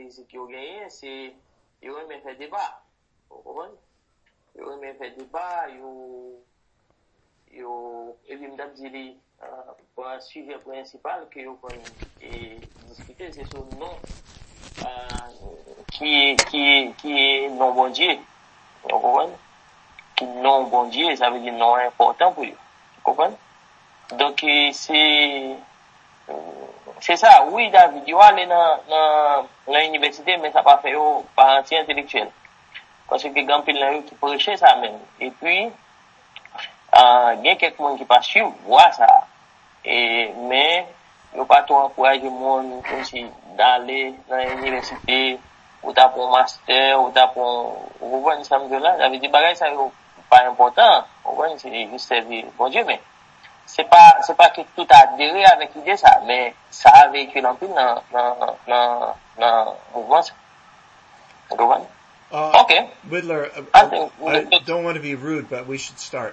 caractéristique yo gagné, c'est yo aime faire débat. Vous comprenez? Yo aime faire débat, yo et puis m'dap dit pour un sujet principal que yo kon discuter, c'est sur nom qui est non bon Dieu. Vous comprenez? Qui non bon Dieu, ça veut dire non important pour eux. Vous comprenez? Donc c'est ça. Oui, David, yo aller dans l'université, mais ça pas fait yo par anti-intellectuel. Parce que grand pile là qui prêcher ça même. Et puis il y a quelqu'un qui pas suivre voir ça. Mais yo pas trop encourager monde comme si d'aller dans l'université ou t'as pour master ou t'as pour vous voyez ça me là, ça veut dire bagage ça pas important. Vous voyez c'est juste servir bon Dieu mais c'est pas que tout a adhéré avec l'idée ça mais ça a véhiculé un peu dans mouvement ça. Vous comprenez? Okay. Widler, I don't want to be rude, but we should start.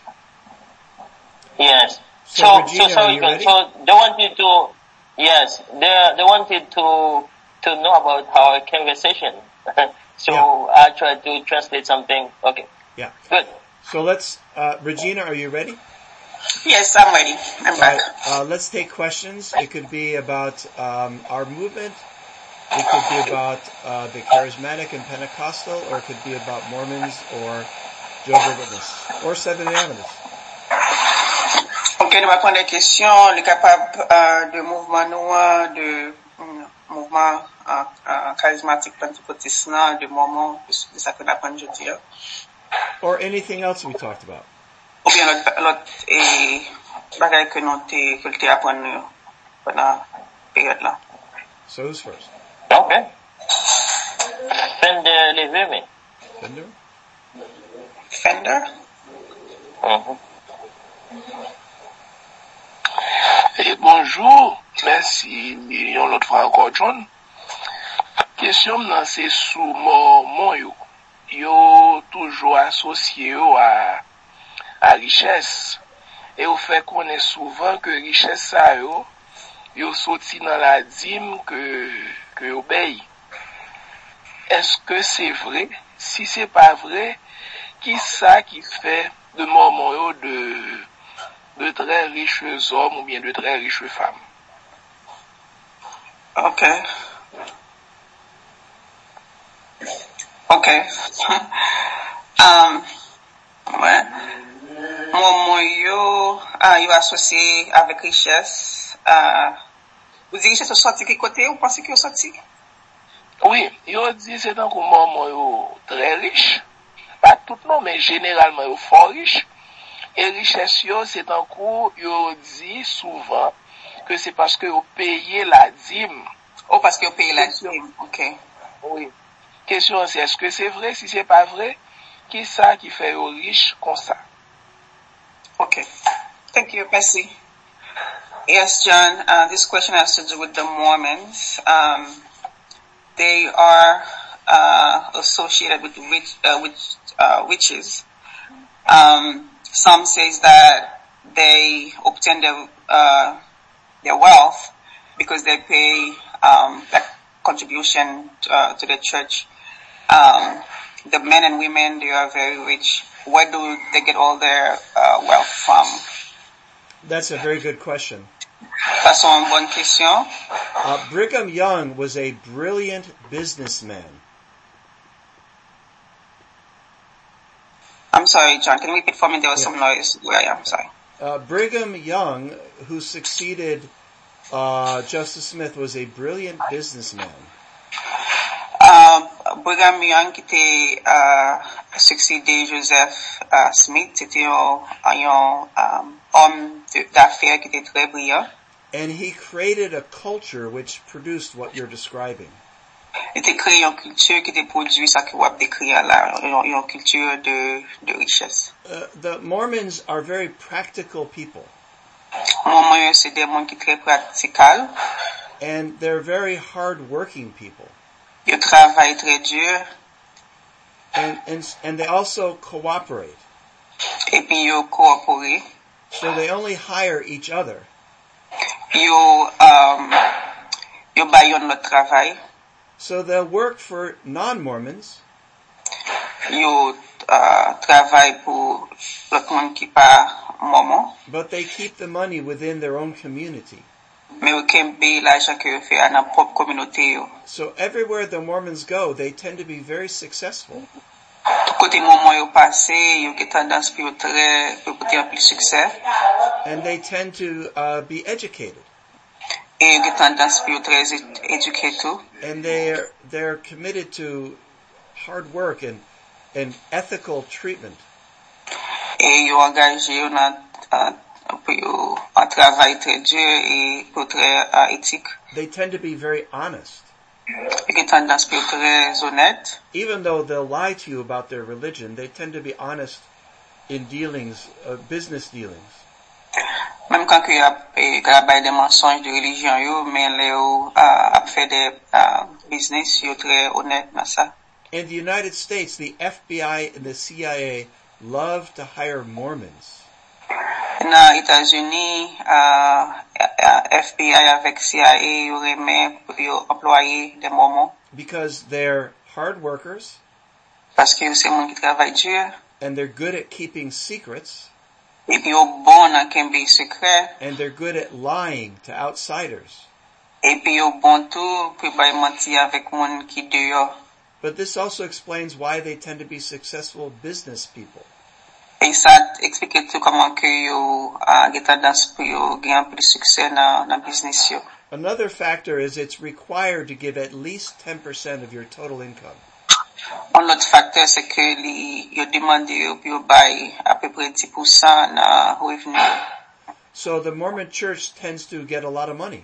Yes. So Regina, are you ready? So they wanted to, yes, they wanted to know about our conversation. So yeah. I tried to translate something. Okay. Yeah. Good. So let's, Regina, are you ready? Yes, I'm ready. I'm back. Let's take questions. It could be about our movement. It could be about the charismatic and Pentecostal, or it could be about Mormons or Jehovah's Witnesses or Seventh-day Adventists. Ok, nous allons prendre des questions. Les capables de mouvement noir, de mouvement charismatique pentecôtiste, de Mormon, de ça que nous apprenons aujourd'hui. Or anything else we talked about. Ou bien l'autre bagage que nous apprenons pendant la période là. So who's first? Okay. Fender levé, mais. Fender? Fender? Mm-hmm. Et bonjour, merci million l'autre fois encore John. Question nan c'est sous Mormon yo toujours associé à richesse et au fait qu'on est souvent que richesse ça yo sorti dans la dîme que obéit. Est-ce que c'est vrai? Si c'est pas vrai, qui ça qui fait de Mormon de très riches hommes ou bien de très riches femmes? Okay. Ouais. Mormon yo associé avec richesse. Vous dites richesse sorti qui côté ou pensez que sorti? Oui, yo dit c'est tant que Mormon yo très riche. Pas tout non mais généralement yo fort riche. Et richesse yo c'est un coup yo dit souvent que c'est parce que yo payé la dîme. Oh parce que yo payé la dîme. OK. Oui. Question c'est est-ce que c'est vrai? Si c'est pas vrai, qui ça qui fait yo riche comme ça? Okay. Thank you, Bessie. Yes, John, this question has to do with the Mormons. They are associated with witches. Some says that they obtain their wealth because they pay like contribution to the church. The men and women, they are very rich. Where do they get all their wealth from? That's a very good question. That's one bonne question. Brigham Young was a brilliant businessman. I'm sorry, John. Can you repeat for me? There was some noise where I am. Sorry. Brigham Young, who succeeded Joseph Smith, was a brilliant businessman. Brigham Young qui était succédé Joseph Smith, c'était un homme d'affaires qui était très brillant. And he created a culture which produced what you're describing. Il a créé une culture qui a produit ça que vous avez décrit là, une culture de richesse. The Mormons are very practical people. Mormons, c'est des gens qui sont très pratiques. And they're very hard-working people. Ils travaillent très dur. And they also cooperate. Et puis ils coopèrent. So they only hire each other. Ils baillent notre travail. So they'll work for non-Mormons. Yo travay pou lot moun ki pa Mormon, But they keep the money within their own community. men yo kembe l'ajan ke yo fe an nan prop komunote yo. So everywhere the Mormons go, they tend to be very successful. Kote Mormon yo pase, yo ge tendans pou yo pou kote an pli sukses, And they tend to be educated. e yo ge tendans pou yo trez eduke tou. And they're committed to hard work and ethical treatment. E yo angaje yo nan pou yo an travay tre dur e pou tre etik. They tend to be very honest. Yo ge tendans pou yo tre honet. Even though they'll lie to you about their religion, they tend to be honest in dealings, business dealings. Même quand il y a des mensonges de religion, yo, mais les a fait des business, yo très honnête dans ça. In the United States, the FBI and the CIA love to hire Mormons. Dans les États-Unis, FBI avec CIA, yo remet pour yo employer des Mormons. Because they're hard workers. Parce que c'est monde qui travaille dur. And they're good at keeping secrets. Et puis yo bon à kembe secret. And they're good at lying to outsiders. Et puis yo bon tout pour bay mentir avec monde qui dehors. But this also explains why they tend to be successful business people. Et ça explique tout comment que yo get tendance pour yo gagner plus succès dans business yo. Another factor is it's required to give at least 10% of your total income. Un autre facteur c'est que yo demande yo pour yo bay à peu près 10% na revenu. So the Mormon church tends to get a lot of money.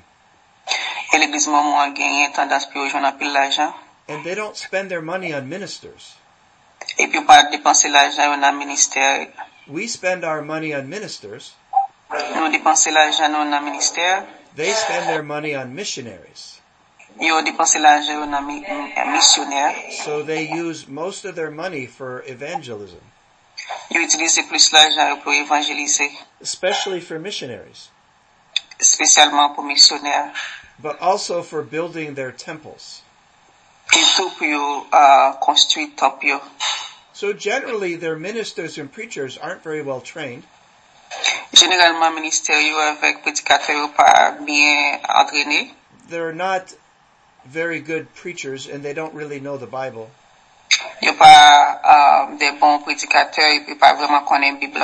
Et l'église Mormon gagne tendance pour yo joindre pile l'argent. And they don't spend their money on ministers. Et puis pas dépenser l'argent dans ministère. We spend our money on ministers. Nous dépenser l'argent dans ministère. They spend their money on missionaries. Yo dépenser l'argent dans missionnaire. So they use most of their money for evangelism. Yo utilise plus l'argent pour évangéliser. Especially for missionaries. Spécialement pour missionnaires. But also for building their temples. Et tout pour yo construire temple yo. So generally their ministers and preachers aren't very well trained. Généralement ministère yo avec prédicateurs pas bien entraînés. They're not very good preachers and they don't really know the Bible. Yo pas des bons prédicateurs et puis pas vraiment connaît Bible.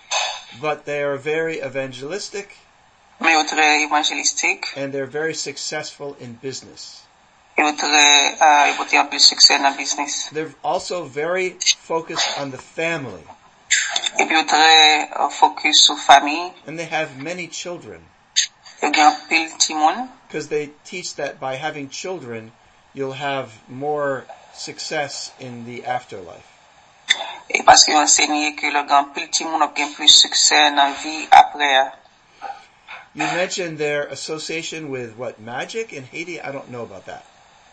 But they are very evangelistic. Mais yo très évangélistique. And they're very successful in business. Yo très yo très plus succès dans business. They're also very focused on the family. Et puis yo très focus sur famille. And they have many children. Yo gen pile ti moun. Because they teach that by having children, you'll have more success in the afterlife. Et parce que yo enseigne que le gen pile ti moun ap gen plus succès dans vie après. You mentioned their association with what, magic in Haiti? I don't know about that.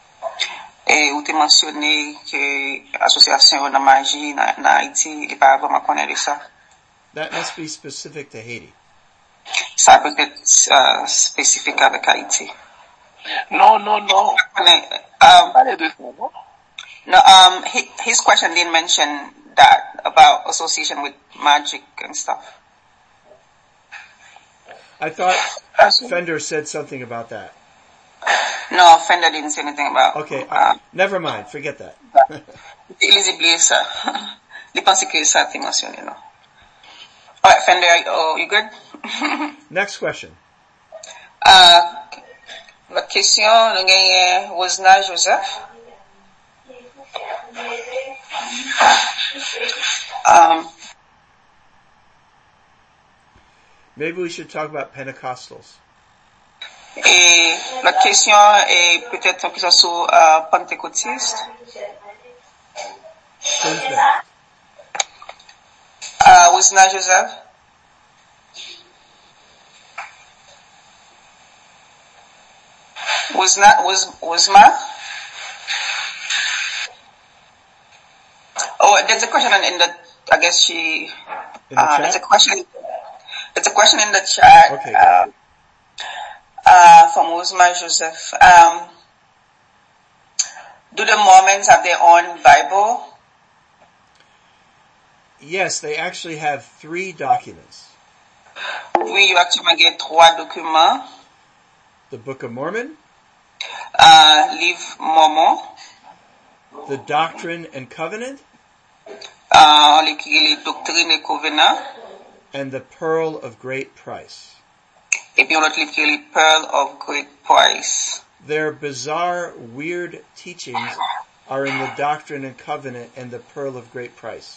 Et ou te mentionné que association de magie dans Haïti, il pas vraiment connaître de ça. That must be specific to Haiti. Ça peut être spécifique avec Haïti. Non. Parlez de ça, non? No, his question didn't mention that about association with magic and stuff. I thought Fender said something about that. No, Fender didn't say anything about. Okay, never mind. Forget that. Il a oublié ça. Il pense que ça t'est mentionné, non? Alright, Fender, you good? Next question. La question, nous gagnons Wozna Joseph. Maybe we should talk about Pentecostals. Et la question est peut-être une question sur pentecôtiste. Who's next? Wozna Joseph. Wozma? Oh, there's a question in the, I guess she, there's a question in the chat. Okay. From Wozma Joseph. Do the Mormons have their own Bible? Yes, they actually have 3 documents. Oui, ils ont actuellement 3 documents. The Book of Mormon, Livre Mormon, the Doctrine and Covenant, on l'écrit les doctrines et covenants, and the Pearl of Great Price. et puis on l'autre livre qui est les Pearl of Great Price. Their bizarre, weird teachings are in the Doctrine and Covenant and the Pearl of Great Price.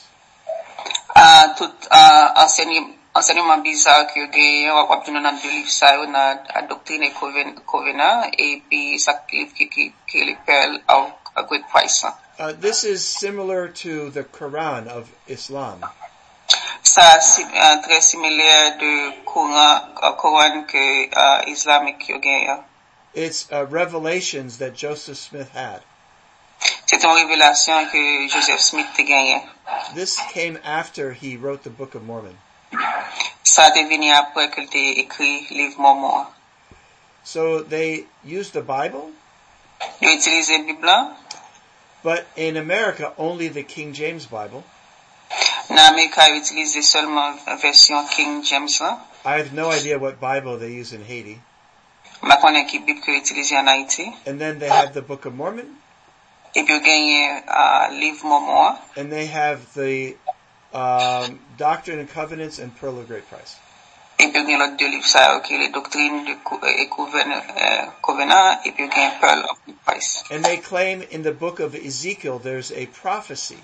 Tout enseignement bizarre que gagne on va obtenir dans 2 livres ça on a doctrine et covenant et puis ça livre qui est les Pearl of a Great Price. This is similar to the Quran of Islam. Ça c'est très similaire de Coran que islamique que gagne. It's revelations that Joseph Smith had. C'est une révélation que Joseph Smith a gagné. This came after he wrote the Book of Mormon. Ça est venu après qu'il ait écrit le livre Mormon. So they used the Bible, Ils ont utilisé la Bible. but in America only the King James Bible. En Amérique, ils ont utilisé seulement la version King James. I have no idea what Bible they use in Haiti. Je connais qui Bible qu'ils utilisent en Haïti. And then they have the Book of Mormon, Et puis, ils ont gagné le livre Mormon. and they have the Doctrine and Covenants and Pearl of Great Price. Et puis, ils ont gagné l'autre 2 livres, ça, qui est les doctrines et covenants. Et puis, ils ont gagné Pearl of Great Price. And they claim in the book of Ezekiel there's a prophecy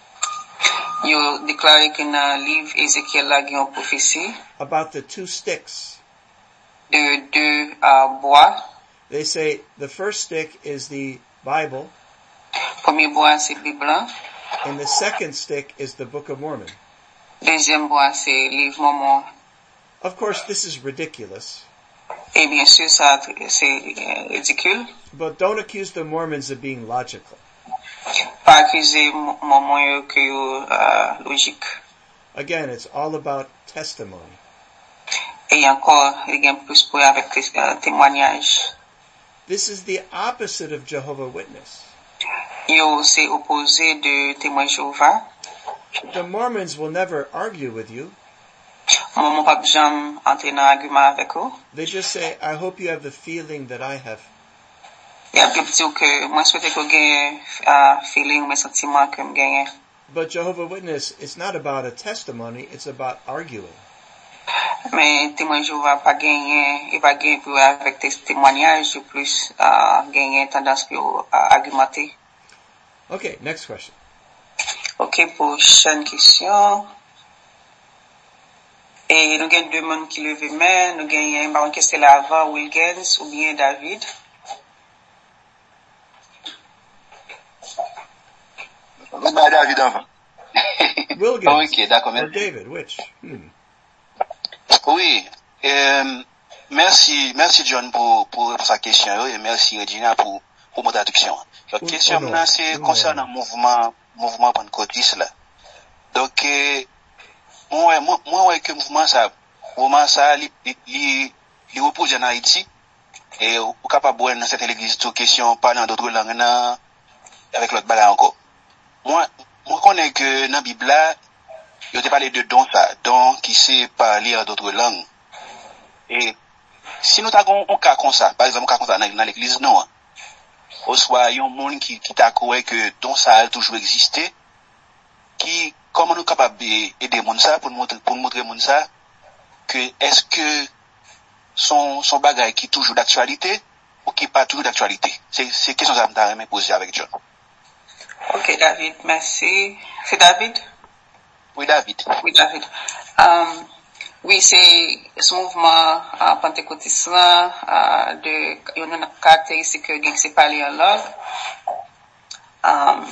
Ils ont déclaré que dans le livre Ézéchiel, il y a une prophétie about the 2 sticks. de 2 bois. They say the first stick is the Bible, Premier bois, c'est la Bible. and the second stick is the Book of Mormon. Deuxième bois, c'est le livre Mormon. Of course, this is ridiculous, Et bien sûr, ça, c'est ridicule. but don't accuse the Mormons of being logical. Pas accuser Mormon que logique. Again, it's all about testimony. Et encore, il y a plus pour avec témoignage. This is the opposite of Jehovah's Witness. Yo, c'est opposé de témoin Jéhovah. The Mormons will never argue with you. Mormon pas jamais entrer dans argument avec eux. They just say, I hope you have the feeling that I have. Il y a plus dire que moi souhaite que gagne feeling, mes sentiments que me gagne. But Jehovah's Witness, it's not about a testimony, it's about arguing. Mais témoin Jéhovah pas gagner, il va gagner pour avec tes témoignages plus gagner tendance pour argumenter. Okay, next question. OK, prochaine question. Et nous avons 2 personnes qui lèvent main. Nous avons une question avant Wilkins ou bien David. David avant. Wilkins Ok, d'accord. or David, which? Oui, merci John pour sa question et merci Regina pour mon traduction. La question maintenant c'est concernant mouvement pentecôtiste là. Donc moi que mouvement ça il repose en Haïti et ou capable boire dans cette église toute question parlant d'autres langues avec l'autre balle encore. Moi connais que dans la Bible là il a parlé de don qui sait parler à d'autres langues. Et si nous avons un cas comme ça, par exemple, un cas comme ça dans l'église, non. Ou soit, il y a un monde qui t'a cru que don ça a toujours existé, comment nous sommes capables d'aider le monde ça, pour montrer le monde ça, que est-ce que son bagage qui est toujours d'actualité, ou qui n'est pas toujours d'actualité? C'est question que je vais poser avec John. OK, David, merci. C'est David? Oui, David. Oui, c'est ce mouvement pentecôtiste là, il y a une caractéristique que c'est parler en langue.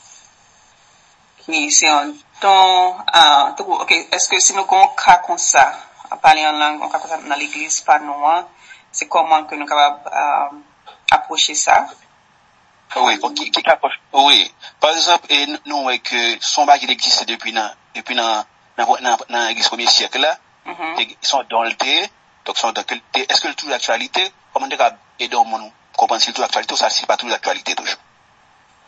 Oui, c'est un don. OK, est-ce que si nous avons un cas comme ça, parler en langue, un cas comme ça dans l'église, pas nous, c'est comment que nous sommes capables approcher ça? Oui, oui. Par exemple, nous voyons que son bac il existe depuis dans l'église 1er siècle là. Ils sont dans le thé, donc sont dans quel thé. Est-ce que tout l'actualité, comment on aider au monde comprendre si tout l'actualité ou ça c'est pas tout l'actualité toujours?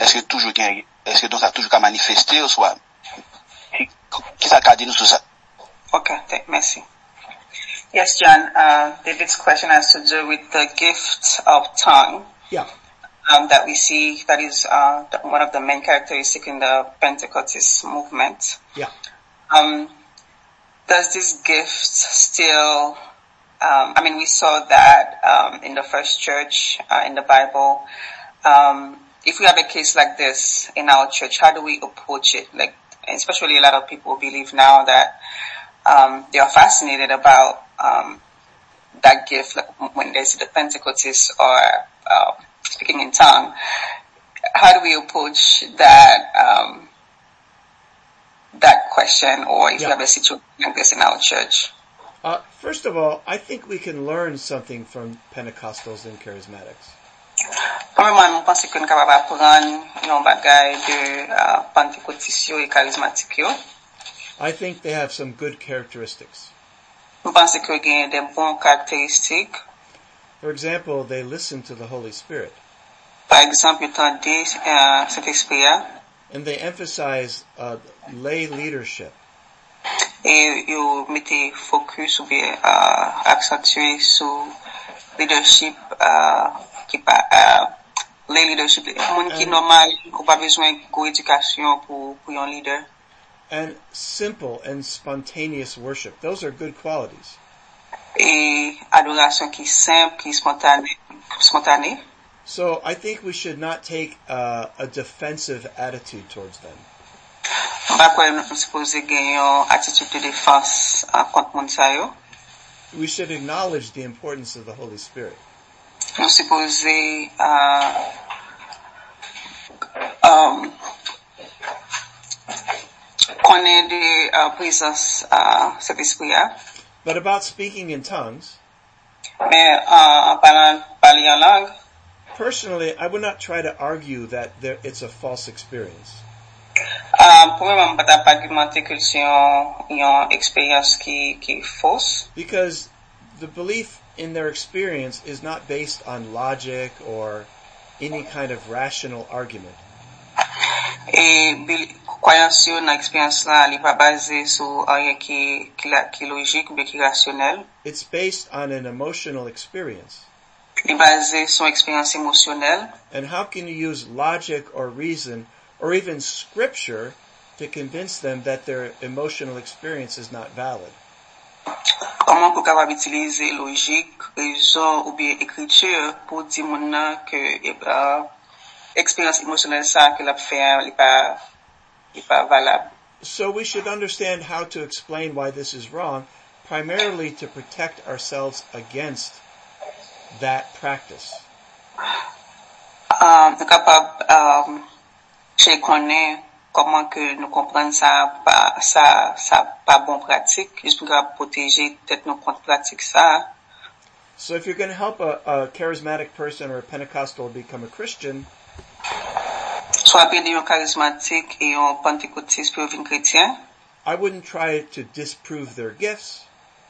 est-ce que donc ça a toujours qu'à manifester ou soit, qui ça qu'a dit nous sur ça? Okay, merci. Yes, John, David's question has to do with the gift of tongue. Yeah. That we see, that is, one of the main characteristics in the Pentecostal movement. Yeah. Does this gift still, we saw that, in the first church, in the Bible. If we have a case like this in our church, how do we approach it? Like, especially a lot of people believe now that, they are fascinated about, that gift, like when they see the Pentecostals or, speaking in tongue. How do we approach that, that question, or if you have a situation like this in our church? First of all, I think we can learn something from Pentecostals and Charismatics. Premièrement, je pense que nous sommes capables d'apprendre un bagage de Pentecôtistes et charismatiques. I think they have some good characteristics. Je pense que ils ont des bonnes caractéristiques. For example, they listen to the Holy Spirit. Par exemple, ils entendent cet esprit. And they emphasize lay leadership. Et ils mettent focus ou bien accentuer sur leadership qui pas lay leadership. Monde qui normal, qui pas besoin de éducation pour un leader. And simple and spontaneous worship. Those are good qualities. Et adoration qui simple, qui spontanée. So I think we should not take a defensive attitude towards them. We should acknowledge the importance of the Holy Spirit. But about speaking in tongues, personally, I would not try to argue that it's a false experience. Because the belief in their experience is not based on logic or any kind of rational argument. It's based on an emotional experience. And how can you use logic or reason or even scripture to convince them that their emotional experience is not valid? Comment vous capable utiliser logique, raison ou bien écriture pour dire maintenant que expérience émotionnelle ça que l'a fait n'est pas valable. So we should understand how to explain why this is wrong, primarily to protect ourselves against that practice. Nous capable connaître comment que nous comprenons ça pas bon pratique, juste pour protéger peut-être nos contre pratique ça. So if you're going to help a charismatic person or a Pentecostal become a Christian, soit aider un charismatique et un pentecôtiste pour devenir chrétien, I wouldn't try to disprove their gifts.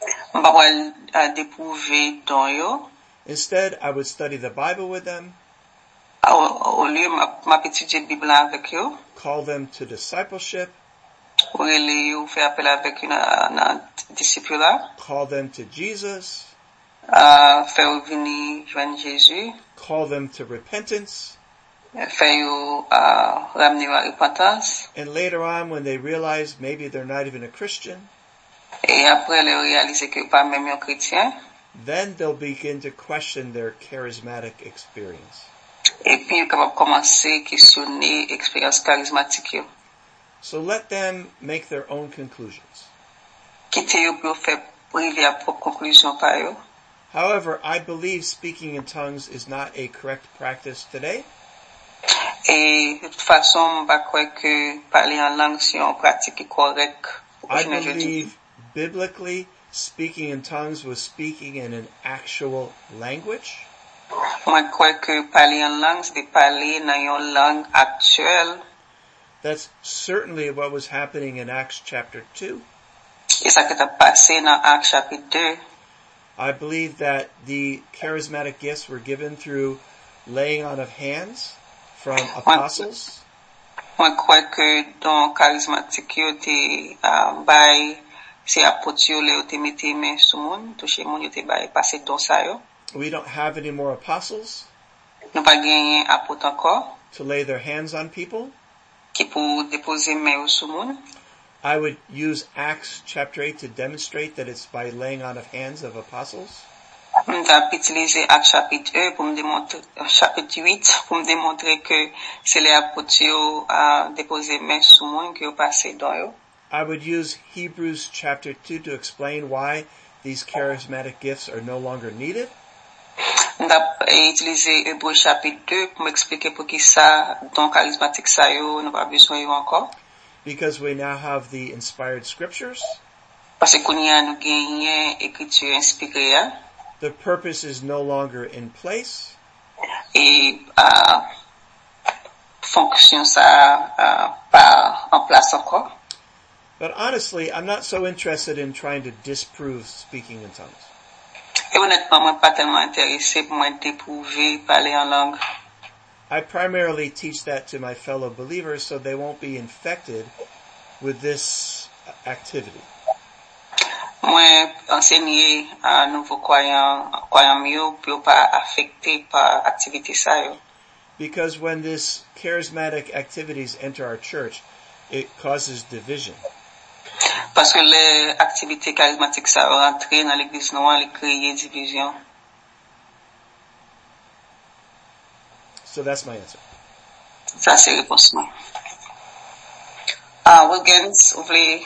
Déprouver don yo. Instead, I would study the Bible with them. Au lieu m'a étudier Bible avec yo. Call them to discipleship. Faire appel avec un disciple. Call them to Jesus. Faire venir joindre Jésus. Call them to repentance. Faire ramener à repentance. And later on, when they realize maybe they're not even a Christian, et après les réaliser que pas même un chrétien, then they'll begin to question their charismatic experience. Et puis ils vont commencer questionner expérience charismatique yo. So let them make their own conclusions. Quitter yo pour faire priver à propre conclusion par yo. However, I believe speaking in tongues is not a correct practice today. Et de toute façon, je crois que parler en langue c'est une pratique correcte. I believe biblically speaking in tongues was speaking in an actual language. Moi, je crois que parler en langue c'est parler dans une langue actuelle. That's certainly what was happening in Acts chapter 2. Et ça qui est passé dans Actes chapitre 2. I believe that the charismatic gifts were given through laying on of hands, from apostles? Moi crois que dans charismatique yo te bay c'est apôtre yo le te mette main sur moun, toucher moun yo te bay passer don ça yo. We don't have any more apostles Nous pas gagné apôtre encore to lay their hands on people. qui pour déposer main sur moun. I would use Acts chapter 8 to demonstrate that it's by laying on of hands of apostles. M'ta utiliser Actes chapitre 1 pour me démontrer chapitre 8 pour me démontrer que c'est les apôtres yo déposer main sur moun qui ont passé dans yo. I would use Hebrews chapter 2 to explain why these charismatic gifts are no longer needed. M'ta utiliser Hébreux chapitre 2 pour m'expliquer pour qui ça don charismatique ça yo n'a pas besoin yo encore. Because we now have the inspired scriptures. Parce que nous avons gagné écriture inspirée. The purpose is no longer in place. Et fonction ça pas en place encore. But honestly, I'm not so interested in trying to disprove speaking in tongues. Et honnêtement, moi pas tellement intéressé pour moi d'éprouver parler en langue. I primarily teach that to my fellow believers so they won't be infected with this activity. Moi enseigner à nouveaux croyants mieux pour pas affecté par activité ça yo. Because when this charismatic activities enter our church, it causes division. Parce que les activités charismatiques ça rentrer dans l'église noire, les créer division. So that's my answer. Ça c'est réponse moi. Wilkins, vous voulez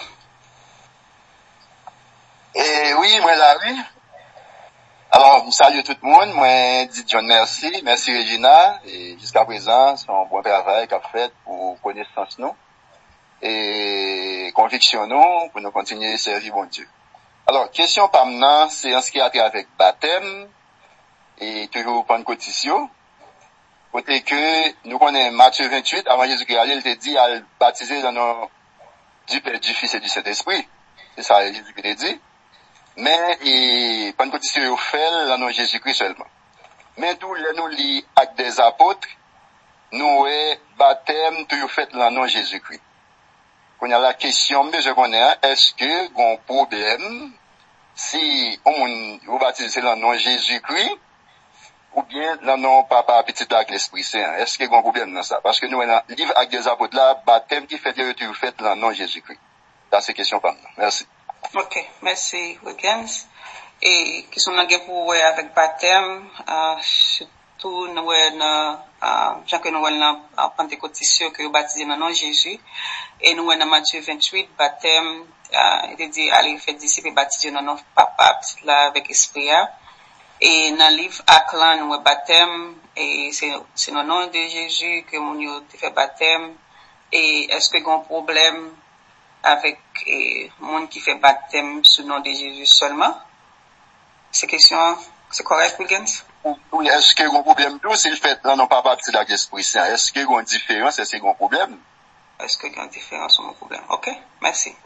oui, moi là, oui. Alors, salut tout le monde, moi dis John merci Regina, et jusqu'à présent, son bon travail qu'a fait pour connaissance nous, et conviction nous, pour nous continuer à servir bon Dieu. Alors, question par maintenant, c'est en ce qui a trait avec baptême, et toujours pentecôtistio, côté que nous connaissons Matthieu 28, avant Jésus-Christ, il te dit à baptiser dans le nom du Père, du Fils et du Saint-Esprit. C'est ça, Jésus-Christ a dit. Mais, pentecôtiste yo fait dans nom Jésus-Christ seulement. Mais tout les nous lit actes des apôtres, nous est baptême tout yo fait dans nom Jésus-Christ. Qu'on a la question, mais je connais, est-ce que gon problème si on baptise dans nom Jésus-Christ ou bien dans nom papa petit avec l'Esprit Saint? Est-ce que gon problème dans ça? Parce que nous dans livre actes des apôtres là, baptême qui fait tout fait dans nom Jésus-Christ. Là c'est question pas maintenant. Merci. OK, merci Wilkins. Et qui sont là pour avec baptême, surtout nous Jean que nous dans pentecôtiste que baptisé dans nom Jésus et nous dans Matthieu 28 baptême il dit allez faire disciples baptisé dans nom papa petit là avec esprit et dans livre Aclan nous baptême et c'est dans nom de Jésus que mon yo te fait baptême et est-ce que gon problème avec monde qui fait baptême sous le nom de Jésus seulement? C'est question, c'est correct, Wilkins? Oui, est-ce qu'il y a un problème tout s'il fait là non pas baptisé avec l'Esprit Saint? Est-ce qu'il y a une différence? Est-ce qu'il y a un problème? Est-ce qu'il y a une différence ou un problème? OK, merci.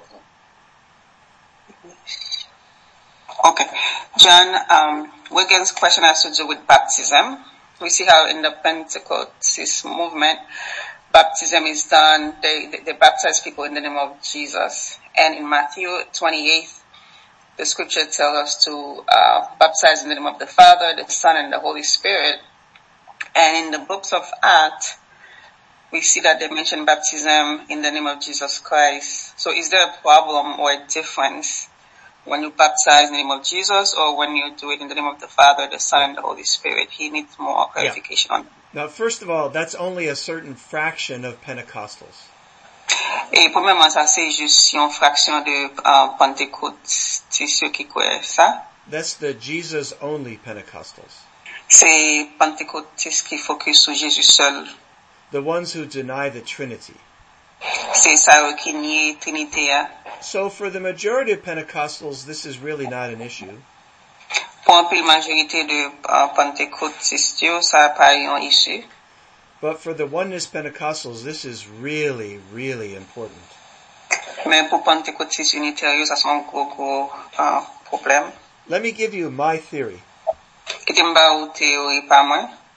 Okay. John, Wilkins' question has to do with baptism. We see how in the Pentecostal movement, baptism is done, they baptize people in the name of Jesus. And in Matthew 28, the scripture tells us to baptize in the name of the Father, the Son, and the Holy Spirit. And in the books of Acts, we see that they mention baptism in the name of Jesus Christ. So is there a problem or a difference when you baptize in the name of Jesus or when you do it in the name of the Father, the Son, and the Holy Spirit? He needs more clarification on that. Now, first of all, that's only a certain fraction of Pentecostals. Et premièrement, ça c'est juste une fraction de pentecôtistes qui croient ça. That's the Jesus-only Pentecostals. C'est pentecôtistes qui focus sur Jésus seul. The ones who deny the Trinity. C'est ça qui nie Trinité. So for the majority of Pentecostals, this is really not an issue. Pour la majorité de pentecôtistes, ça pas un issue. But for the oneness Pentecostals, this is really, really important. Mais pour pentecôtistes unitaires, ça c'est un gros problème. Let me give you my theory. Qui t'aime pas ou théorie pas moi?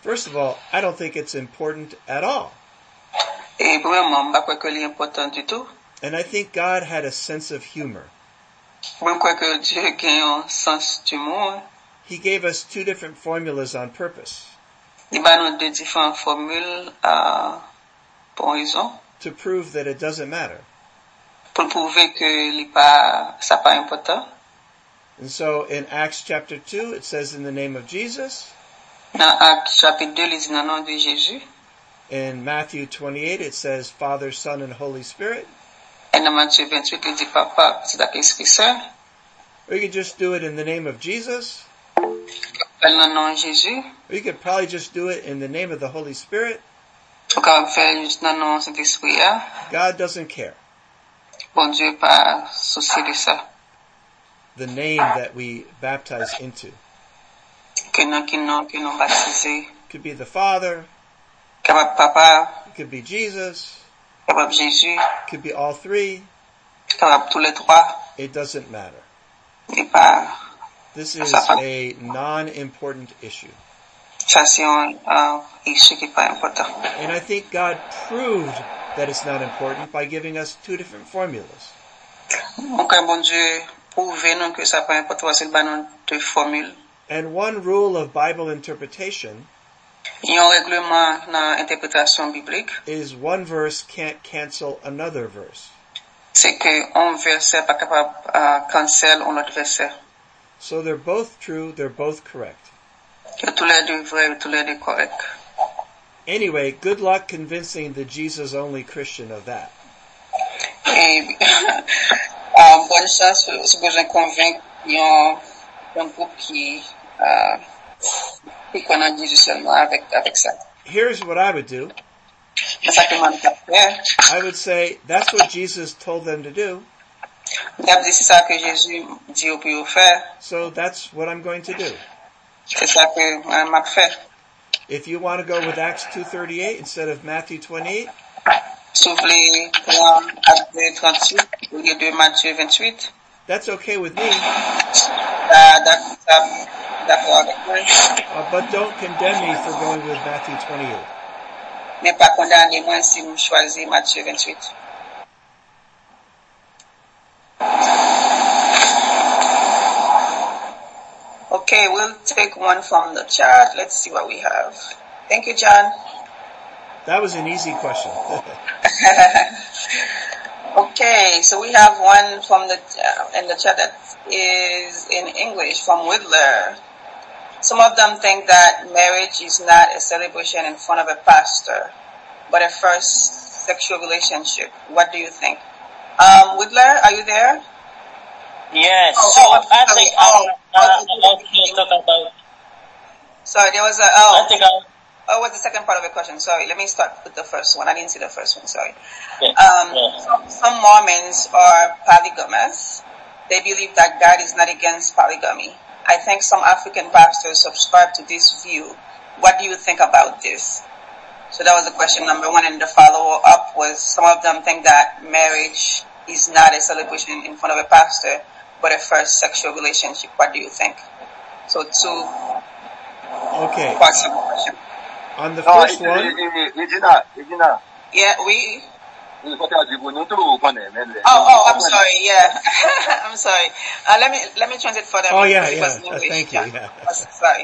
First of all, I don't think it's important at all. Et premièrement, je crois que c'est important du tout. And I think God had a sense of humor. Je crois que Dieu a un sens d'humour. He gave us two different formulas on purpose. Il va nous deux différentes formules pour raison. To prove that it doesn't matter. Pour prouver que ça pas important. And so in Acts chapter 2, it says in the name of Jesus. Dans Actes chapitre 2, il dit dans le nom de Jésus. In Matthew 28, it says Father, Son, and Holy Spirit. Et dans Matthieu 28, il dit Papa, Petit et Esprit Saint. Or you could just do it in the name of Jesus. Dans le nom de Jésus. Or you could probably just do it in the name of the Holy Spirit. Ou capable faire juste dans le nom de Saint-Esprit. God doesn't care. Bon Dieu pas souci de ça. The name that we baptize into. Que nous baptisé. Could be the Father. Capable Papa. It could be Jesus. Capable Jésus. Could be all three. Capable tous les trois. It doesn't matter. Et pas. This is a non-important issue. Ça c'est un issue qui est pas important. And I think God proved that it's not important by giving us two different formulas. Donc bon Dieu prouve nous que ça pas important parce qu'il donne deux formules. And one rule of Bible interpretation Il y a un règlement dans l'interprétation biblique. Is one verse can't cancel another verse. C'est que un verset pas capable cancel un autre verset. So they're both true, they're both correct. Tous les deux vrais, tous les deux corrects. Anyway, good luck convincing the Jesus-only Christian of that. Et bonne chance si vous en convaincre un groupe qui connaît Jésus seulement avec ça. Here's what I would do. C'est ça que moi je I would say, that's what Jesus told them to do. C'est ça que Jésus dit au pour faire. So that's what I'm going to do. C'est ça que m'a fait. If you want to go with Acts 2:38 instead of Matthew 28, si vous voulez prendre Actes 38 au lieu de Matthieu 28, that's okay with me. D'accord avec moi. But don't condemn me for going with Matthew 28. Mais pas condamner moi si je choisis Matthieu 28. Okay, we'll take one from the chat. Let's see what we have. Thank you, John. That was an easy question. Okay, so we have one from in the chat that is in English from Whittler. Some of them think that marriage is not a celebration in front of a pastor, but a first sexual relationship. What do you think? Whittler, are you there? Yes. I think I'll talk about. Sorry, there was a. I think what's the second part of the question? Sorry, let me start with the first one. I didn't see the first one. Sorry. Some Mormons are polygamous. They believe that God is not against polygamy. I think some African pastors subscribe to this view. What do you think about this? So that was the question number one, and the follow-up was some of them think that marriage is not a celebration in front of a pastor, but a first sexual relationship. What do you think? So two parts of the question. On the first one... Regina. Yeah, I'm sorry, yeah. I'm sorry. Let me translate for them. Oh, yeah. Thank you. Yeah. Sorry.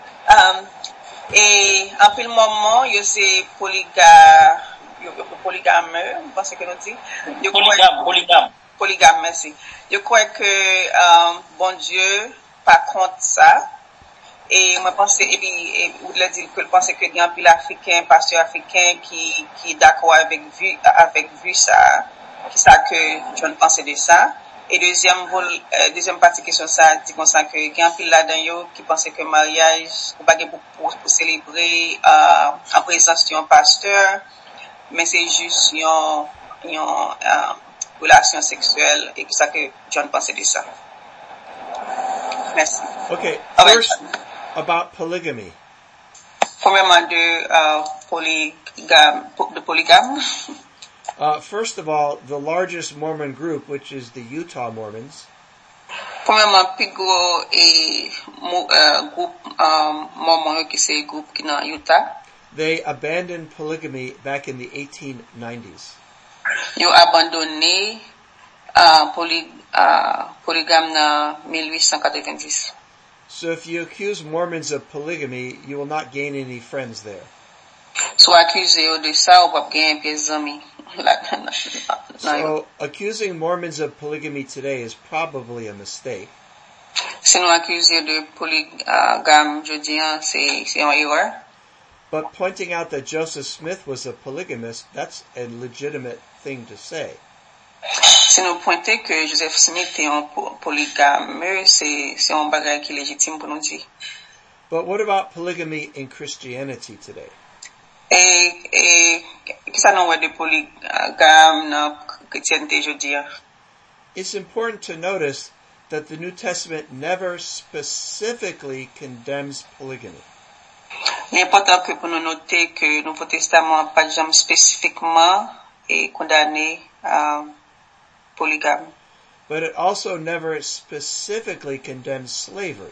Et en pile moment, yo c'est polygameux, vous pensez que nous dit? Polygame, merci. Je crois que, bon Dieu, par contre ça, et moi pense, et puis, vous le dire que je pense que il y a un pile africain, pasteur africain qui d'accord avec vu ça, qui ça que je ne pensais de ça. Et deuxième partie question ça, dit comme ça que il y a un pile là-dedans yo, qui pensait que mariage, ou pas pour célébrer, en présence d'un pasteur, mais c'est juste une relation sexuelle, et ça que je ne pensais de ça. Merci. Okay, first, about polygamy. Premièrement, de polygame. First of all, the largest Mormon group, which is the Utah Mormons. Premièrement, plus gros groupe Mormon qui c'est groupe qui dans Utah. They abandoned polygamy back in the 1890s. Yo abandonné polygame dans 1890. So if you accuse Mormons of polygamy, you will not gain any friends there. So accusé de ça, ou pas gagner des amis. So accusing Mormons of polygamy today is probably a mistake. Si nous accusons de polygame jeudi, c'est une erreur. But pointing out that Joseph Smith was a polygamist, that's a legitimate thing to say. Si nous pointons que Joseph Smith est un polygame, c'est un bagage qui est légitime pour nous dire. But what about polygamy in Christianity today? Et qu'est-ce que nous voit de polygame dans chrétienté jeudi? It's important to notice that the New Testament never specifically condemns polygamy. Il est important que pour nous noter que le Nouveau Testament n'a pas jamais spécifiquement condamné polygame. But it also never specifically condemns slavery.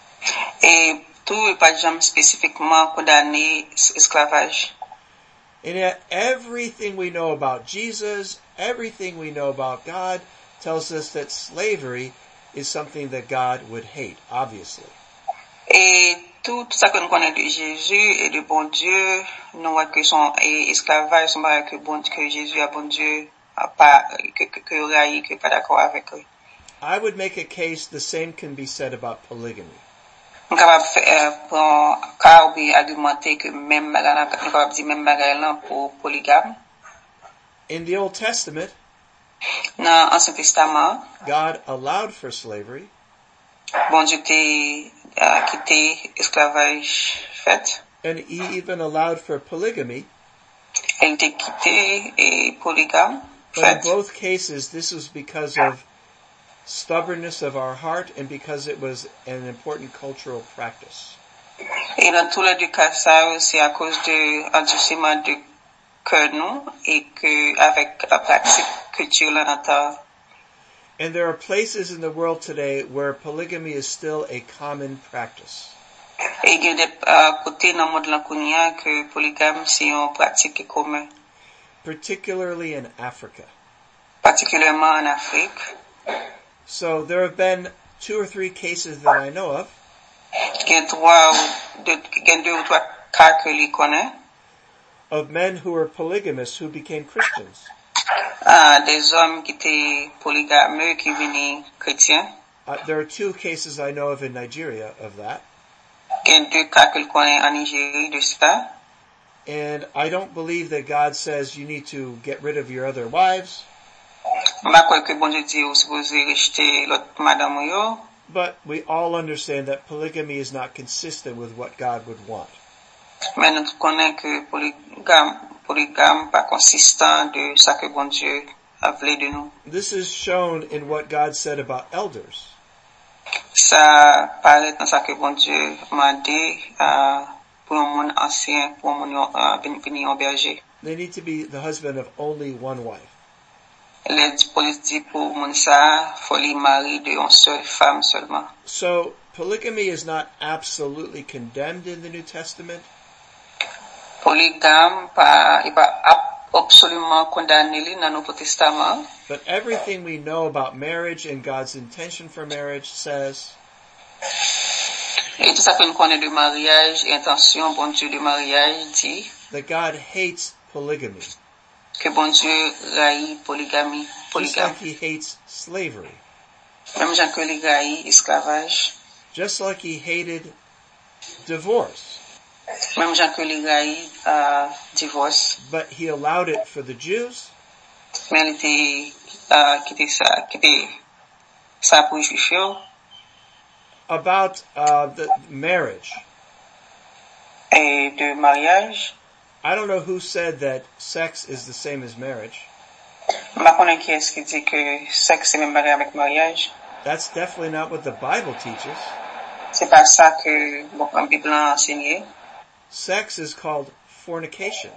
Et tout n'est pas jamais spécifiquement condamné esclavage. And yet everything we know about Jesus, everything we know about God, tells us that slavery is something that God would hate, obviously. Et tout ça que nous connaissons de Jésus et de bon Dieu, nous voyons que son esclavage, son barrage que Jésus a bon Dieu, pas, que raï, que pas d'accord avec eux. I would make a case the same can be said about polygamy. On est capable de faire, argumenter que même bagage, on est capable de dire même bagage là pour polygame. In the Old Testament, Dans l'Ancien Testament, God allowed for slavery. Bon Dieu t'a quitté esclavage fait. And he even allowed for polygamy. Il t'a quitté et polygame But in fait. both cases, this was because of stubbornness of our heart and because it was an important cultural practice. Et dans tous les deux cas, ça, c'est à cause de endurcissement de cœur nous et que avec la pratique culturelle dans ta. And there are places in the world today where polygamy is still a common practice. Et il y a des côtés dans le monde là que polygame c'est une pratique commune, Particularly in Africa. particulièrement en Afrique. So there have been 2 or 3 cases that I know of Il y a deux ou trois cas que l'on connaît. of men who were polygamists who became Christians. Des hommes qui étaient polygames, qui venaient chrétiens. There are 2 cases I know of in Nigeria of that. Il y a deux cas que l'on connaît en Nigerie de ça. And I don't believe that God says you need to get rid of your other wives. Je crois que bon Dieu dit vous supposez rejeter l'autre madame yo. But we all understand that polygamy is not consistent with what God would want. Mais nous connaissons que polygame pas consistant de ça que bon Dieu a voulu de nous. This is shown in what God said about elders. Ça paraît dans ça que bon Dieu m'a dit pour un monde ancien, pour un monde venir en berger. They need to be the husband of only one wife. Les polices dit pour mon ça, faut les marier de une seule femme seulement. So polygamy is not absolutely condemned in the New Testament, Polygame pas absolument condamné dans le Nouveau Testament. but everything we know about marriage and God's intention for marriage says Et tout ça que nous connaissons de mariage, intention, bon Dieu de mariage dit that God hates polygamy, que bon Dieu haït polygamie, just polygame. like he hates slavery, Même gens que les haït esclavage. just like he hated divorce, Même gens que les haït divorce. but he allowed it for the Jews, Mais il était quitté ça pour les juifs. about the marriage. Et de mariage. I don't know who said that sex is the same as marriage. Je ne connais pas qui est-ce qui dit que sexe c'est même bagarre avec mariage. That's definitely not what the Bible teaches. C'est pas ça que la Bible a enseigné. Sex is called fornication.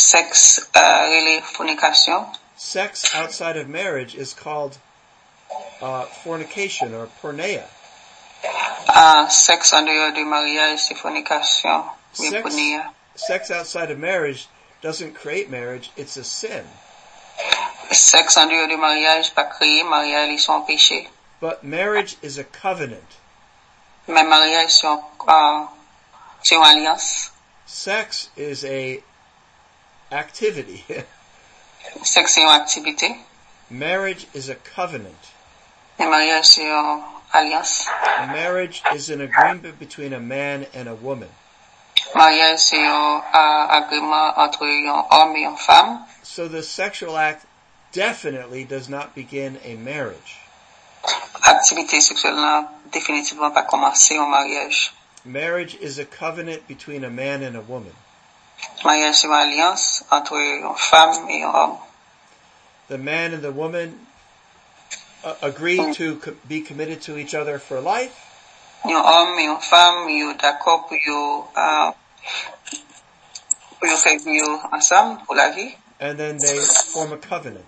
Sexe, relais, fornication. Sex outside of marriage is called fornication or porneia. Sexe en dehors du mariage, c'est fornication. Sex outside of marriage doesn't create marriage, it's a sin. Sexe en dehors du mariage pas créé, mariage ils sont péché. But marriage is a covenant. Mais mariage c'est une alliance. Sex is a activity. Sexe c'est une activité. Marriage is a covenant. Le mariage c'est une alliance. Marriage is an agreement between a man and a woman. Mariage c'est un agrément entre un homme et une femme. So the sexual act definitely does not begin a marriage. Activité sexuelle n'a définitivement pas commencé en mariage. Marriage is a covenant between a man and a woman. Mariage c'est une alliance entre une femme et un homme. The man and the woman agree to be committed to each other for life. Un homme et une femme, ils sont d'accord pour faire vivre ensemble pour la vie. And then they form a covenant.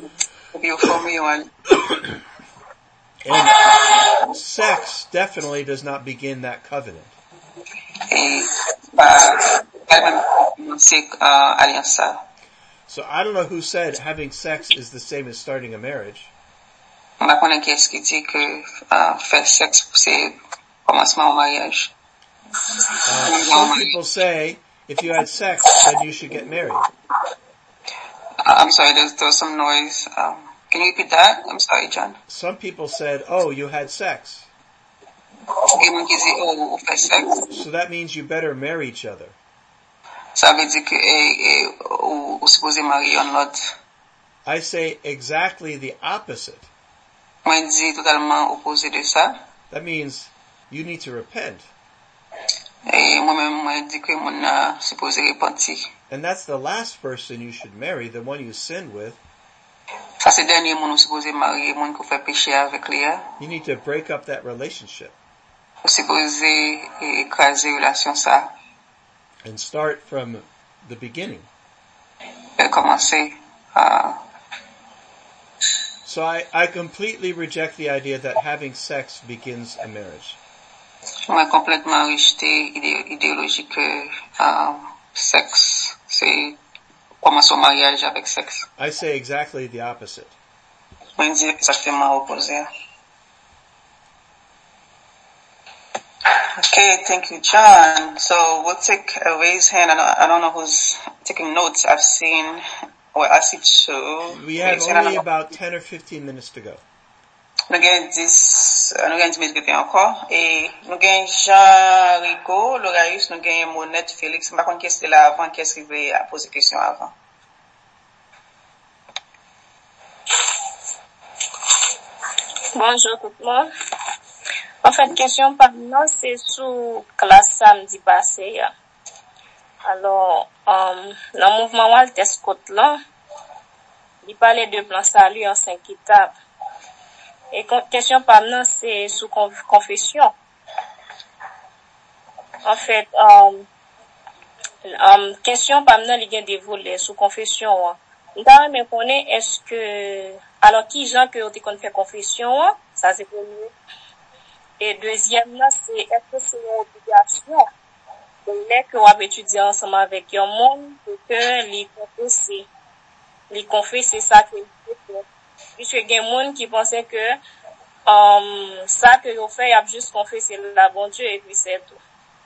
And sex definitely does not begin that covenant. So I don't know who said having sex is the same as starting a marriage. Some people say if you had sex, then you should get married. I'm sorry, there's some noise. Can you repeat that? I'm sorry, John. Some people said, oh, you had sex. So that means you better marry each other. I say exactly the opposite. That means you need to repent. And that's the last person you should marry, the one you sinned with. You need to break up that relationship. And start from the beginning. So I completely reject the idea that having sex begins a marriage. I say exactly the opposite. Okay, thank you, John. So we'll take a raised hand. I don't know who's taking notes. I see two. We have only about 10 or 15 minutes to go. Nous gagnons 10 minutes encore. Et nous gagnons Jean Rico, Loraïs, nous gagnons Monette Félix. Par contre, qu'est-ce que là avant, qu'est-ce qui veut poser question avant? Bonjour tout le monde. En fait, question par nous, c'est sous classe samedi passé. Alors, dans le mouvement Walter Scott là, il parlait de plan salut en 5 étapes. Et question par nous, c'est sous confession. En fait, question par nous, il y a des volets sous confession. Dans me connaît, est-ce que, alors qui gens que vous te fait confession, ça c'est pour nous. Et deuxième là, c'est est-ce que c'est une obligation de que on va étudier ensemble avec un monde pour que les confesser ça que puisque il y a un monde qui pensait que ça que vous fait, il a juste confessé la bon Dieu et puis c'est tout.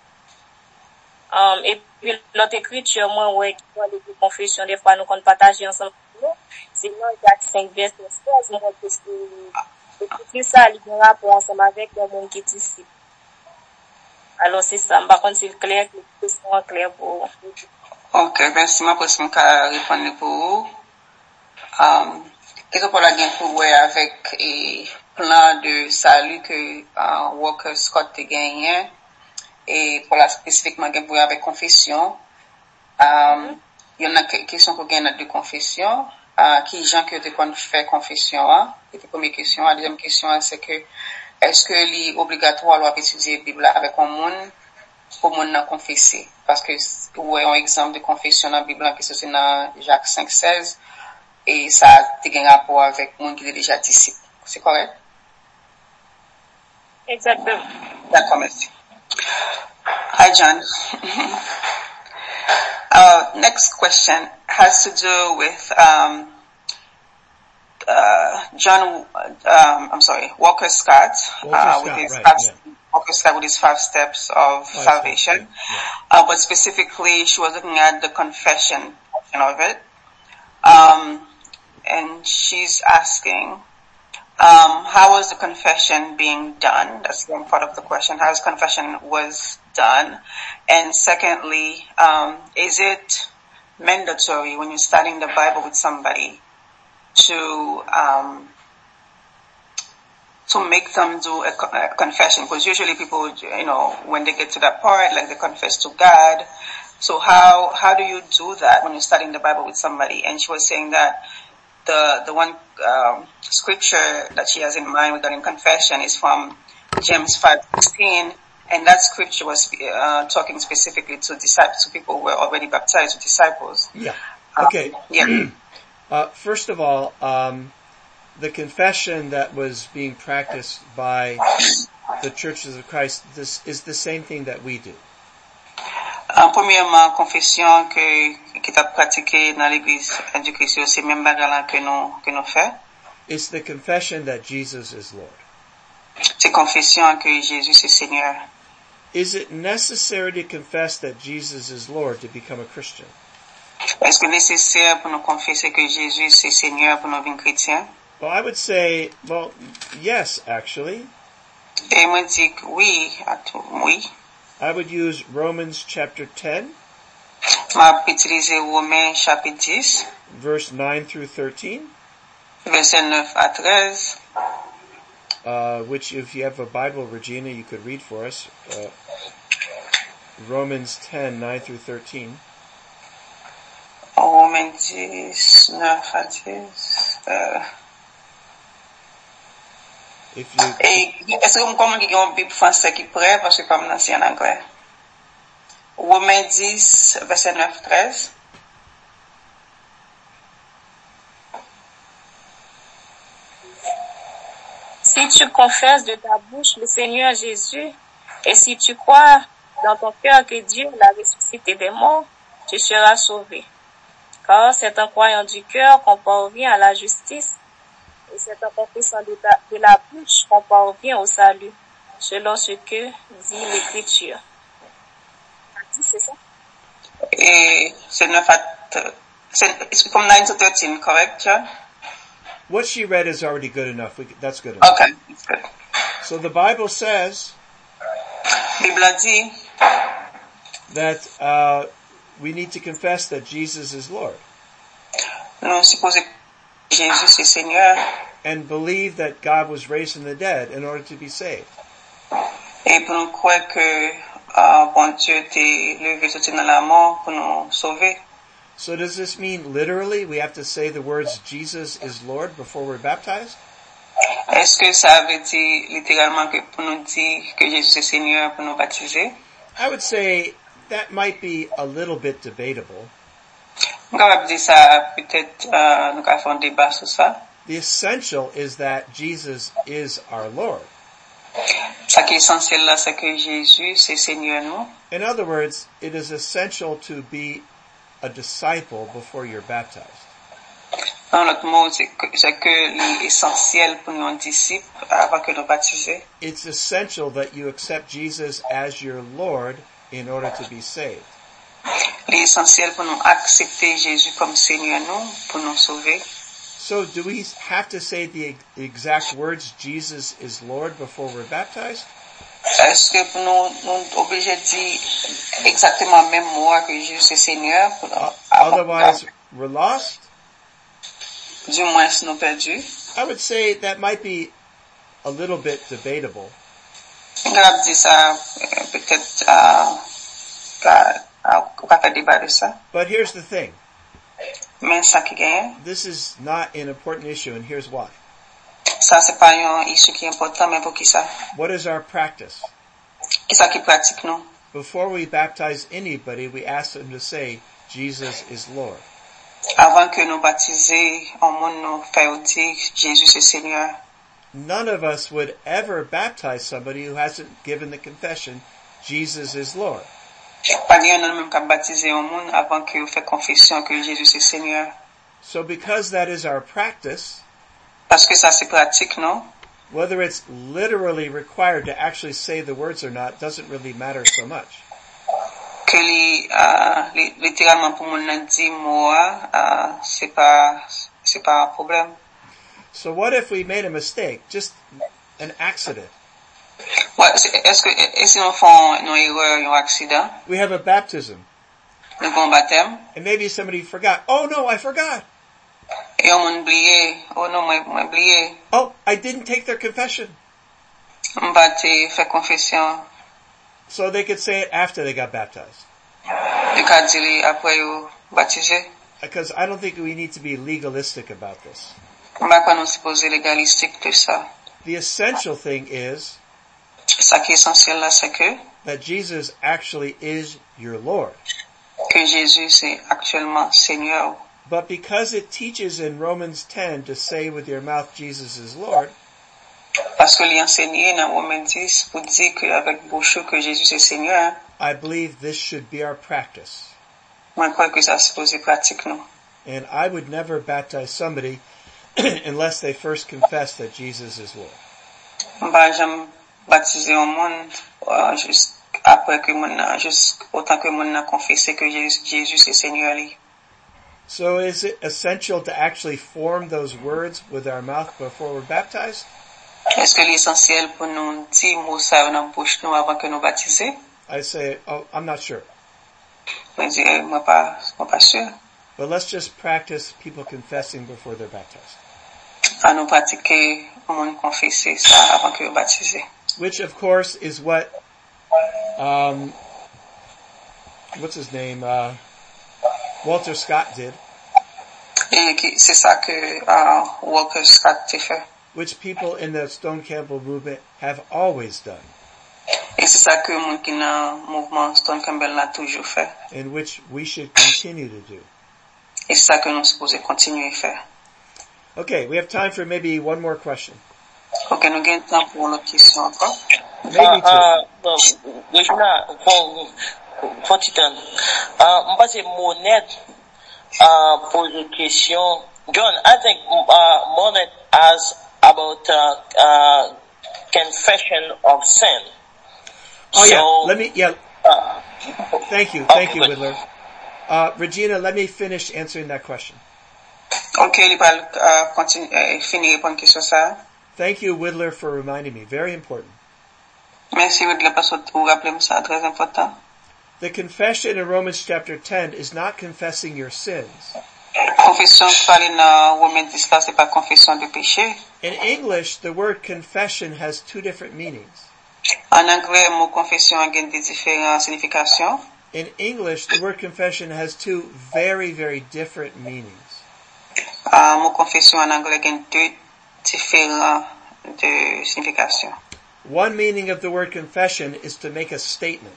Et puis notre écriture moi ouais qui parle de confession des fois nous qu'on partager ensemble c'est dans Jacques 5 verset 16 moi parce que c'est ça il y a un rapport ensemble avec le monde qui est disciple. Alors c'est ça, par contre c'est clair que les questions sont claires pour vous. OK, merci ma question qu'à répondre pour vous. Qu'est-ce qu'on a gagné pour avec et plan de salut que Walter Scott a gagné et pour la spécifiquement gagné pour avec confession. Il y en a question qu'on gagne de confession. Qui gens que tu qu'on fait confession et la première question, la deuxième question c'est que est-ce que c'est obligatoire à étudier la Bible avec un monde pour monde confesser parce que ouais un exemple de confession dans la Bible que c'est dans Jacques 5:16 et ça a un rapport avec monde qui est déjà disciple. C'est correct? Exactement. D'accord, merci. Hi, John. Next question has to do with Walter Scott. Walter Scott with his 5 steps of salvation. Yeah. But specifically, she was looking at the confession portion of it. And she's asking, how was the confession being done? That's one part of the question. How the confession was done? And secondly, is it mandatory when you're studying the Bible with somebody to make them do a confession? Because usually people, when they get to that part, like they confess to God. So how do you do that when you're studying the Bible with somebody? And she was saying that the one scripture that she has in mind regarding confession is from James 5:16, and that scripture was talking specifically to disciples, to people who were already baptized, to disciples. Yeah. Okay. Yeah. First of all, the confession that was being practiced by the Churches of Christ, this is the same thing that we do. Premièrement, confession qui t'a pratiqué dans l'église du Christ, c'est même bagarre que nous fait. It's the confession that Jesus is Lord. C'est confession que Jésus est Seigneur. Is it necessary to confess that Jesus is Lord to become a Christian? Est-ce que nécessaire pour nous confesser que Jésus est Seigneur pour nous devenir chrétiens? Well, I would say, yes, actually. Et moi dis oui, oui. I would use Romans chapter 10. M'a utiliser Romains chapitre 10. Verse 9 through 13. Verset 9 à 13. Which if you have a Bible, Regina, you could read for us. Romans 10, 9 through 13. Romains 10, 9 à 10. Est-ce que vous comprenez qu'il y a une Bible française qui est prête parce que comme c'est en anglais? Romains 10, verset 9, 13. Si tu confesses de ta bouche le Seigneur Jésus, et si tu crois dans ton cœur que Dieu l'a ressuscité des morts, tu seras sauvé. Car c'est en croyant du cœur qu'on parvient à la justice, et c'est en confessant de la bouche qu'on parvient au salut, selon ce que dit l'Écriture. C'est ça? Et c'est 9 à... C'est from 9 to 13, correct, John? What she read is already good enough. That's good enough. Okay, that's good. So the Bible says Bible dit that we need to confess that Jesus is Lord. Nous supposons que Jésus est Seigneur. And believe that God was raised from the dead in order to be saved. Et pour nous croire que bon Dieu t'est levé sorti dans la mort pour nous sauver. So does this mean literally we have to say the words Jesus is Lord before we're baptized? Est-ce que ça veut dire littéralement que pour nous dire que Jésus est Seigneur pour nous baptiser? I would say that might be a little bit debatable. On va dire ça peut-être nous allons faire un débat sur ça. The essential is that Jesus is our Lord. Ce qui est essentiel là, c'est que Jésus c'est Seigneur nous. In other words, it is essential to be a disciple before you're baptized. En autre mot, c'est que l'essentiel pour nous disciples avant que nous baptiser. It's essential that you accept Jesus as your Lord in order to be saved. L'essentiel pour nous accepter Jésus comme Seigneur nous pour nous sauver. So do we have to say the exact words Jesus is Lord before we're baptized? Est-ce que pour nous obligés de dire exactement même mot que Jésus est Seigneur? Otherwise, we're lost? Du moins, nous perdus. I would say that might be a little bit debatable. On va dire ça, peut-être, on va faire débat de ça. But here's the thing. Mais ça qui gagne. This is not an important issue, and here's why. Ça, c'est pas un issue qui est important, mais pour qui ça? What is our practice? Qui ça qui pratique nous? Before we baptize anybody, we ask them to say, Jesus is Lord. Avant que nous baptiser, on nous fait dire Jésus c'est Seigneur. none of us would ever baptize somebody who hasn't given the confession, Jesus is Lord. Pas gen nan même k'ap baptiser un moun avant que fait confession que Jésus c'est Seigneur. So because that is our practice, Parce que ça c'est pratique, non? whether it's literally required to actually say the words or not doesn't really matter so much. Que littéralement pour moun nan di moi, c'est pas un problème. So what if we made a mistake, just an accident? Ouais, est-ce qu'on fait une erreur, un accident? We have a baptism, Nous avons un baptême, and maybe somebody forgot. Oh no, I forgot. et on m'a oublié. Oh non, moi oublié. Oh, I didn't take their confession. On va te faire confession. So they could say it after they got baptized. Le cas dit après ou baptisé. Because I don't think we need to be legalistic about this. On va pas nous supposer légalistique de ça. The essential thing is Ça qui est essentiel là, c'est that Jesus actually is your Lord. que Jésus c'est actuellement Seigneur. But because it teaches in Romans 10 to say with your mouth Jesus is Lord, Parce que l'enseigné dans Romains 10 pour dire qu'avec bouche que Jésus c'est Seigneur, I believe this should be our practice. moi je crois que ça se pose pratique nous. And I would never baptize somebody unless they first confess that Jesus is Lord. Bah j'aime baptiser un monde juste après que juste autant que mon a confessé que Jésus c'est Seigneur lui. So is it essential to actually form those words with our mouth before we're baptized? Est-ce que l'essentiel pour nous dire mots ça dans bouche nous avant que nous baptiser? I say, oh, I'm not sure. Je dis moi pas sûr. But let's just practice people confessing before they're baptized. À nous pratiquer mon confesser ça avant que nous baptiser. Which of course is what, what's his name, Walter Scott did. Et c'est ça que Walter Scott a fait. Which people in the Stone Campbell movement have always done. Et c'est ça que mon qui dans mouvement Stone Campbell a toujours fait. And which we should continue to do. Et c'est ça que nous supposons continuer à faire. Okay, we have time for maybe one more question. Ok, nous avons temps pour une autre question encore. Maybe two. Regina, for Titan, m'pas c'est Monet, pose une question. John, I think, Monet asks about, confession of sin. Oh So, yeah, thank you, okay, Whittler. Regina, let me finish answering that question. Ok, il va continuer, finir pour une question ça. Thank you, Whittler, for reminding me. Very important. Merci de la personne pour rappeler ça, très important. The confession in Romans chapter 10 is not confessing your sins. Confession qui parle dans Romains 10 là, c'est pas confession de péché. In English, the word confession has two different meanings. En anglais, mot confession a des différentes significations. In English, the word confession has two very, very different meanings. Mot confession en anglais a deux différentes de significations. One meaning of the word confession is to make a statement.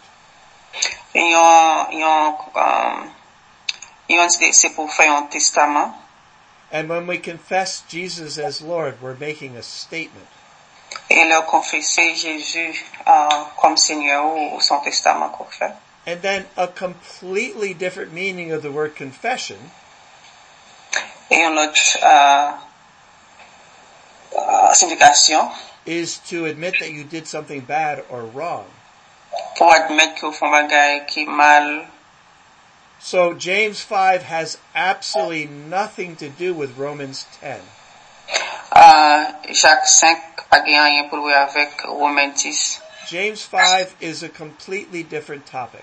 C'est pour faire un testament. And when we confess Jesus as Lord, we're making a statement. Et leur confesser Jésus comme Seigneur ou son testament qu'on fait. And then a completely different meaning of the word confession Et une autre signification is to admit that you did something bad or wrong. pour admettre qu'on fait un bagage qui est mal. So James 5 has absolutely nothing to do with Romans 10. Jacques 5 pas rien pour voir avec Romains 10. James 5 is a completely different topic.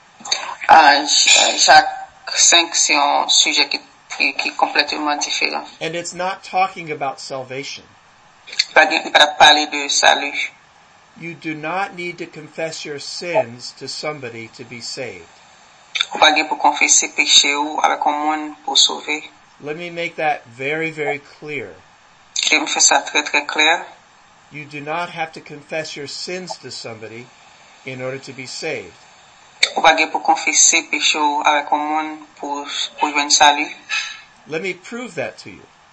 Jacques 5 c'est un sujet qui est complètement différent. And it's not talking about salvation. Pas parler de salut. You do not need to confess your sins to somebody to be saved. Pas pour confesser péché ou avec un monde pour sauver. Let me make that very, very clear. Je me fais ça très très clair. You do not have to confess your sins to somebody in order to be saved. Pas pour confesser péché ou avec un monde pour joindre salut. Let me prove that to you.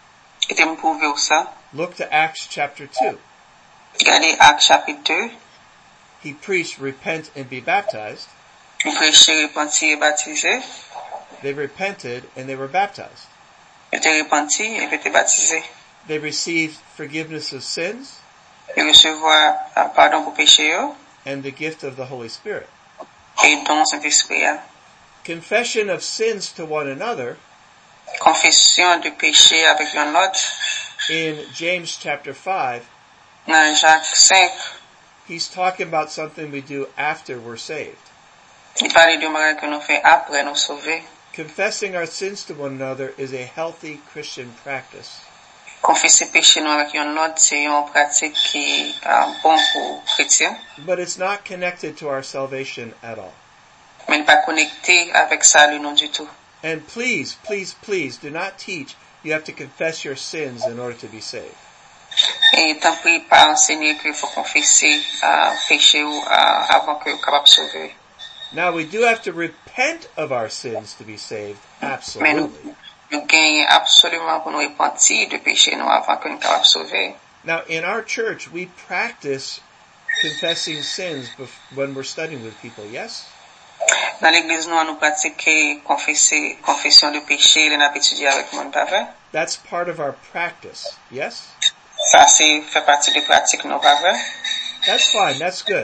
Et te m'prouve ou ça. Look to Acts chapter 2. Regardez Actes chapitre 2. He preached, repent and be baptized. Il prêchait, repentir et baptiser. They repented and they were baptized. Il te repenti et il te baptisé. They received forgiveness of sins Il recevoir pardon pour péché and the gift of the Holy Spirit. et don Saint-Esprit. Confession of sins to one another Confession de péché avec l'un l'autre. in James chapter 5, Dans Jacques 5, he's talking about something we do after we're saved. il parle de choses que nous faisons après nous sauver. Confessing our sins to one another is a healthy Christian practice. Confesser péché nous avec l'un l'autre, c'est une pratique qui est bon pour chrétien, But it's not connected to our salvation at all. mais n'est pas connecté avec salut non du tout. And please, please, please do not teach you have to confess your sins in order to be saved. Et tant pis pas enseigner qu'il faut confesser péché ou avant que capable sauver. Now we do have to repent of our sins to be saved, Mais absolutely. nous gagnons absolument pour nous repentir de péché nous avant que nous capable sauver. Now in our church we practice confessing sins when we're studying with people, yes? Dans l'église nous pratiquons confession de péché, les n'a étudié avec mon papa. That's part of our practice, yes? Ça c'est fait partie de pratique non pas vrai. That's fine, that's good.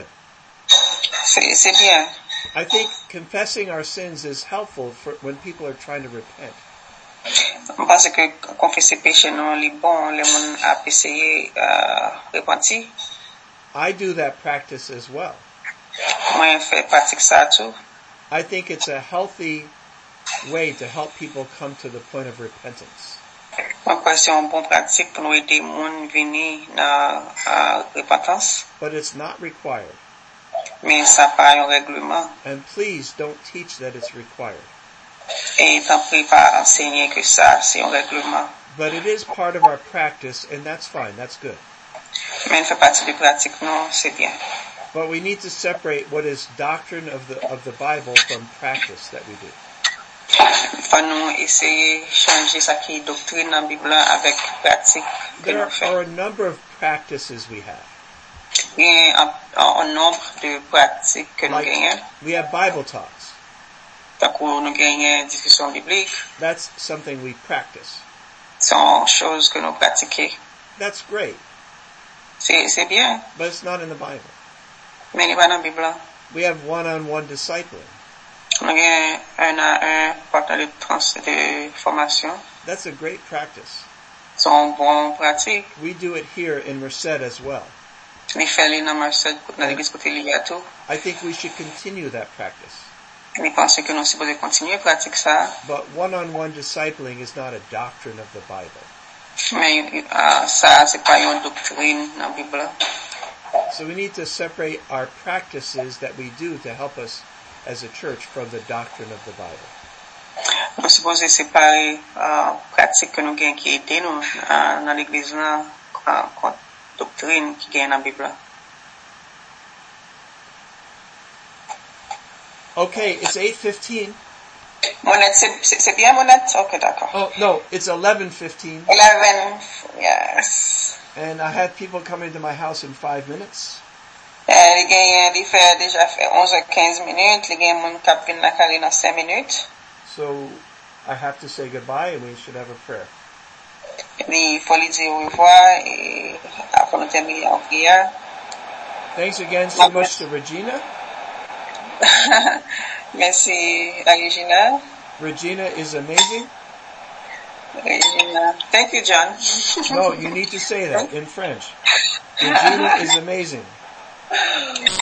C'est bien. I think confessing our sins is helpful for when people are trying to repent. Je pense que confesser péché non est bon, les gens a essayé repentir. I do that practice as well. Moi je fais pratique ça tout. I think it's a healthy way to help people come to the point of repentance. Moi je crois que c'est une bonne pratique pour nous aider les gens venir dans repentance, But it's not required. mais ça pas un règlement. And please don't teach that it's required. Et tant pis pas enseigner que ça c'est un règlement. But it is part of our practice, and that's fine, that's good. Mais il fait partie de pratique non, c'est bien. But we need to separate what is doctrine of the Bible from practice that we do. Il faut nous essayer changer ça qui est doctrine dans la Bible avec pratique que There nous faisons. are a number of practices we have. Il y a un nombre de pratiques que nous gagnons. We have Bible talks. Donc nous gagnons discussion biblique. That's something we practice. C'est une chose que nous pratiquons. That's great, C'est bien, but it's not in the Bible. mais il n'est pas dans la Bible. We have one-on-one discipling. Nous gagnons un à un partenaire de formation. That's a great practice. C'est une bonne pratique. We do it here in Merced as well. Il fait les dans Marseille, dans l'église côté lié à tout. I think we should continue that practice. Je pense que nous sommes supposés continuer à pratiquer ça. But one-on-one discipling is not a doctrine of the Bible. Mais ça, c'est pas une doctrine dans la Bible. So we need to separate our practices that we do to help us as a church from the doctrine of the Bible. Nous sommes supposés séparer pratique que nous gagnons qui aident nous dans l'église là, contre doctrine qui gagne dans la Bible. Okay, it's 8:15. Monette, c'est bien monette? Ok, d'accord. Oh, no, it's 11:15. 11, yes. And I have people coming to my house in 5 minutes. Il fait déjà 11h15 minutes. Il y a un monde qui a venu dans 5 minutes. So I have to say goodbye and we should have a prayer. Il faut lui dire au revoir et après nous terminer en prière. Thanks again so much to Regina. Merci à Regina. Regina is amazing. Regina. Thank you, John. No, you need to say that in French. Regina is amazing.